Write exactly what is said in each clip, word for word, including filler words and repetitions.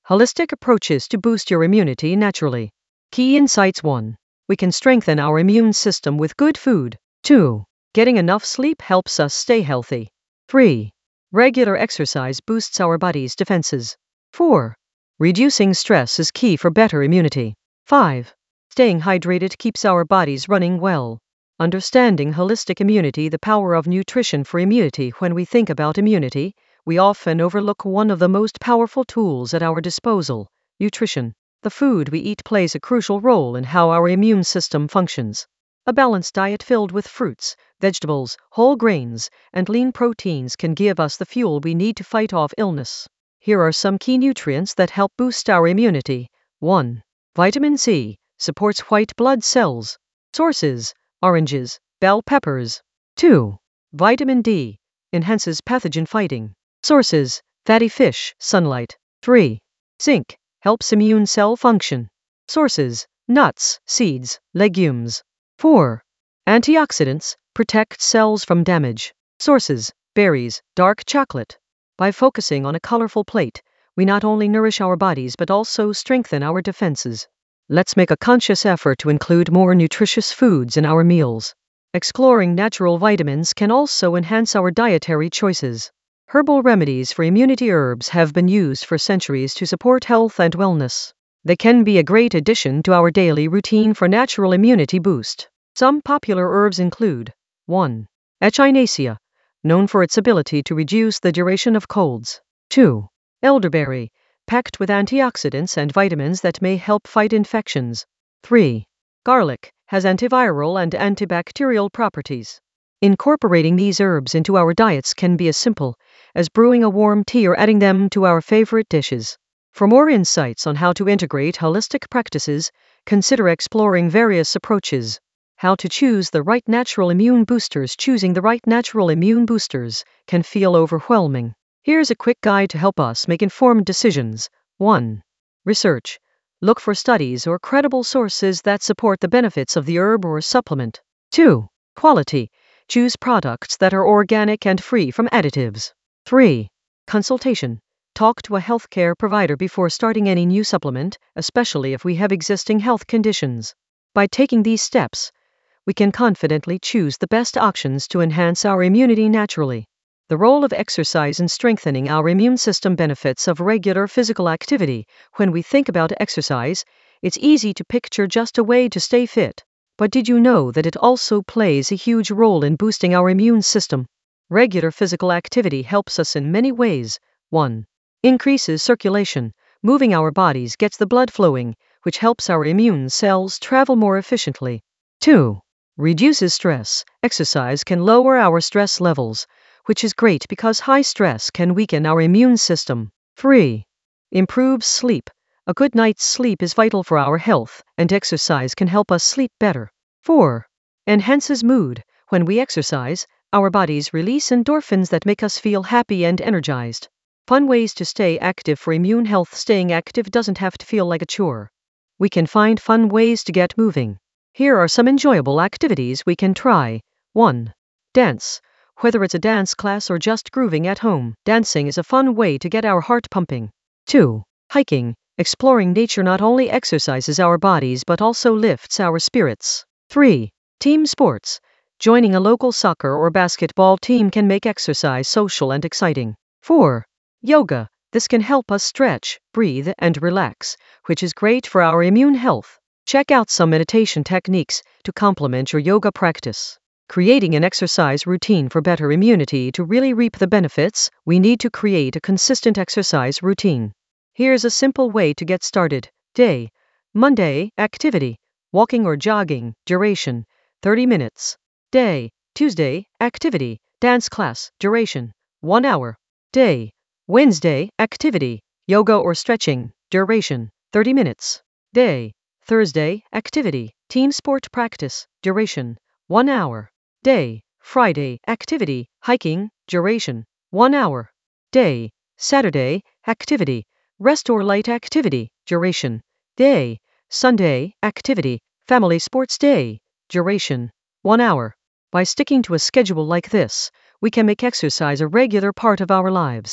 Holistic approaches to boost your immunity naturally. Key insights: one. We can strengthen our immune system with good food. two. Getting enough sleep helps us stay healthy. three. Regular exercise boosts our body's defenses. four. Reducing stress is key for better immunity. five. Staying hydrated keeps our bodies running well. Understanding holistic immunity, the power of nutrition for immunity. When we think about immunity, we often overlook one of the most powerful tools at our disposal: nutrition. The food we eat plays a crucial role in how our immune system functions. A balanced diet filled with fruits, vegetables, whole grains, and lean proteins can give us the fuel we need to fight off illness. Here are some key nutrients that help boost our immunity. one. Vitamin C supports white blood cells. Sources: oranges, bell peppers. two. Vitamin D enhances pathogen fighting. Sources: fatty fish, sunlight. three. Zinc helps immune cell function. Sources: nuts, seeds, legumes. four. Antioxidants protect cells from damage. Sources: berries, dark chocolate. By focusing on a colorful plate, we not only nourish our bodies but also strengthen our defenses. Let's make a conscious effort to include more nutritious foods in our meals. Exploring natural vitamins can also enhance our dietary choices. Herbal remedies for immunity. Herbs have been used for centuries to support health and wellness. They can be a great addition to our daily routine for natural immunity boost. Some popular herbs include: one. Echinacea, known for its ability to reduce the duration of colds. two. Elderberry, packed with antioxidants and vitamins that may help fight infections. three. Garlic has antiviral and antibacterial properties. Incorporating these herbs into our diets can be as simple as brewing a warm tea or adding them to our favorite dishes. For more insights on how to integrate holistic practices, consider exploring various approaches. How to choose the right natural immune boosters. Choosing the right natural immune boosters can feel overwhelming. Here's a quick guide to help us make informed decisions. one. Research. Look for studies or credible sources that support the benefits of the herb or supplement. two. Quality. Choose products that are organic and free from additives. three. Consultation. Talk to a healthcare provider before starting any new supplement, especially if we have existing health conditions. By taking these steps, we can confidently choose the best options to enhance our immunity naturally. The role of exercise in strengthening our immune system. Benefits of regular physical activity. When we think about exercise, it's easy to picture just a way to stay fit. But did you know that it also plays a huge role in boosting our immune system? Regular physical activity helps us in many ways. one. Increases circulation. Moving our bodies gets the blood flowing, which helps our immune cells travel more efficiently. two. Reduces stress. Exercise can lower our stress levels, which is great because high stress can weaken our immune system. three. Improves sleep. A good night's sleep is vital for our health, and exercise can help us sleep better. four. Enhances mood. When we exercise, our bodies release endorphins that make us feel happy and energized. Fun ways to stay active for immune health. Staying active doesn't have to feel like a chore. We can find fun ways to get moving. Here are some enjoyable activities we can try. one. Dance. Whether it's a dance class or just grooving at home, dancing is a fun way to get our heart pumping. two. Hiking. Exploring nature not only exercises our bodies but also lifts our spirits. three. Team sports. Joining a local soccer or basketball team can make exercise social and exciting. four. Yoga. This can help us stretch, breathe, and relax, which is great for our immune health. Check out some meditation techniques to complement your yoga practice. Creating an exercise routine for better immunity. To really reap the benefits, we need to create a consistent exercise routine. Here's a simple way to get started. Day. Monday, activity. Walking or jogging. Duration, thirty minutes. Day. Tuesday, activity. Dance class. Duration, one hour. Day. Wednesday, activity. Yoga or stretching. Duration, thirty minutes. Day. Thursday, activity. Team sport practice. Duration, one hour. Day. Friday, activity. Hiking. Duration, one hour. Day. Saturday, activity. Rest or light activity. Duration. Day. Sunday, activity. Family sports day. Duration, one hour. By sticking to a schedule like this, we can make exercise a regular part of our lives.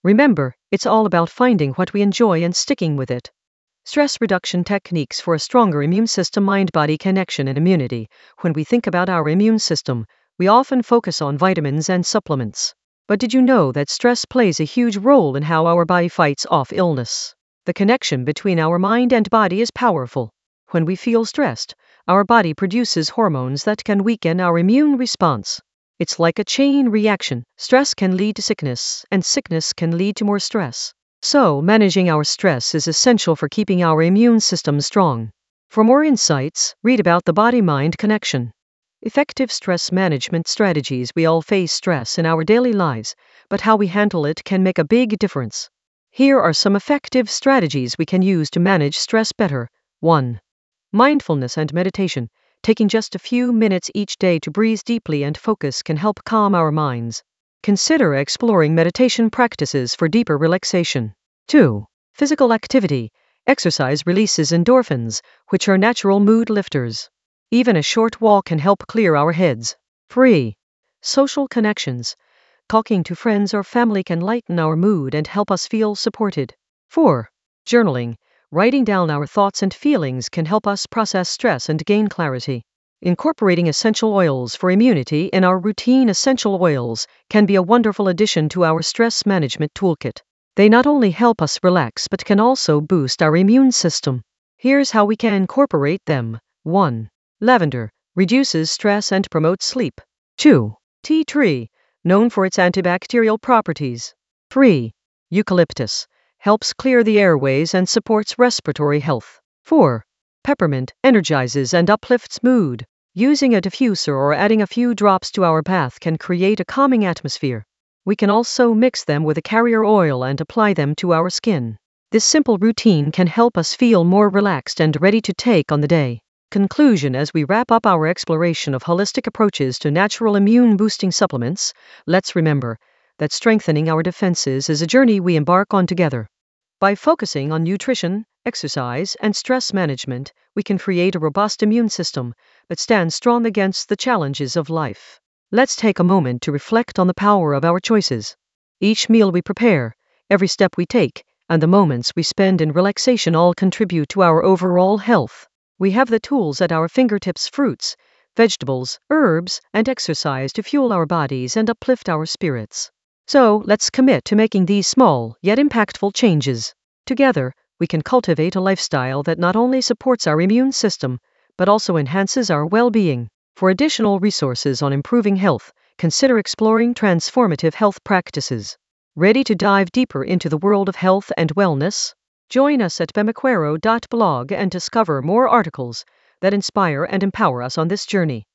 Remember, it's all about finding what we enjoy and sticking with it. Stress reduction techniques for a stronger immune system, mind-body connection, and immunity. When we think about our immune system, we often focus on vitamins and supplements. But did you know that stress plays a huge role in how our body fights off illness? The connection between our mind and body is powerful. When we feel stressed, our body produces hormones that can weaken our immune response. It's like a chain reaction. Stress can lead to sickness, and sickness can lead to more stress. So, managing our stress is essential for keeping our immune system strong. For more insights, read about the body-mind connection. Effective stress management strategies. We all face stress in our daily lives, but how we handle it can make a big difference. Here are some effective strategies we can use to manage stress better. one. Mindfulness and meditation. Taking just a few minutes each day to breathe deeply and focus can help calm our minds. Consider exploring meditation practices for deeper relaxation. two. Physical activity. Exercise releases endorphins, which are natural mood lifters. Even a short walk can help clear our heads. three. Social connections. Talking to friends or family can lighten our mood and help us feel supported. four. Journaling. Writing down our thoughts and feelings can help us process stress and gain clarity. Incorporating essential oils for immunity in our routine. Essential oils can be a wonderful addition to our stress management toolkit. They not only help us relax but can also boost our immune system. Here's how we can incorporate them. one. Lavender reduces stress and promotes sleep. two. Tea tree, known for its antibacterial properties. three. Eucalyptus helps clear the airways and supports respiratory health. four. Peppermint energizes and uplifts mood. Using a diffuser or adding a few drops to our bath can create a calming atmosphere. We can also mix them with a carrier oil and apply them to our skin. This simple routine can help us feel more relaxed and ready to take on the day. Conclusion. As we wrap up our exploration of holistic approaches to natural immune-boosting supplements, let's remember that strengthening our defenses is a journey we embark on together. By focusing on nutrition, exercise, and stress management, we can create a robust immune system that stands strong against the challenges of life. Let's take a moment to reflect on the power of our choices. Each meal we prepare, every step we take, and the moments we spend in relaxation all contribute to our overall health. We have the tools at our fingertips: fruits, vegetables, herbs, and exercise to fuel our bodies and uplift our spirits. So, let's commit to making these small, yet impactful changes. Together, we can cultivate a lifestyle that not only supports our immune system, but also enhances our well-being. For additional resources on improving health, consider exploring transformative health practices. Ready to dive deeper into the world of health and wellness? Join us at bemaquero dot blog and discover more articles that inspire and empower us on this journey.